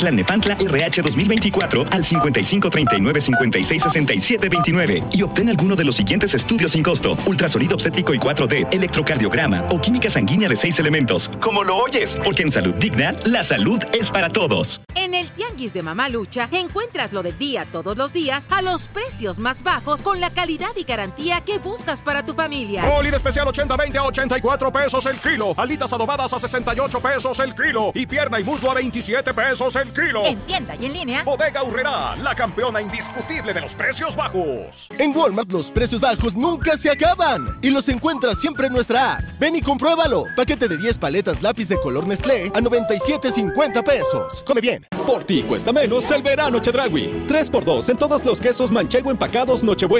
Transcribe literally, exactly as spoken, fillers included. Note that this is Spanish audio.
Tlalnepantla R H dos mil veinticuatro al cincuenta y cinco treinta y nueve cincuenta y seis sesenta y siete veintinueve y obtén alguno de los siguientes estudios sin costo: ultrasonido obstétrico y cuatro D, electrocardiograma o química sanguínea de seis elementos. Como lo oyes, porque en Salud Digna, la salud es para todos. En el Tianguis de Mamá Lucha encuentras lo del día todos los días a los precios más bajos con la calidad y garantía que buscas para tu familia. Molida especial ochenta veinte a ochenta y cuatro pesos el kilo. Alitas adobadas a sesenta y ocho pesos el kilo. Y pierna y muslo a veintisiete pesos el kilo. En tienda y en línea. Bodega Aurrerá, la campeona indiscutible de los precios bajos. En Walmart los precios bajos nunca se acaban. Y los encuentras siempre en nuestra app. Ven y compruébalo. Paquete de diez paletas lápiz de color Nestlé a noventa y siete cincuenta pesos. Come bien. Por ti cuesta menos el verano Chedraui. tres por dos en todos los quesos manchego empacados Nochebuena.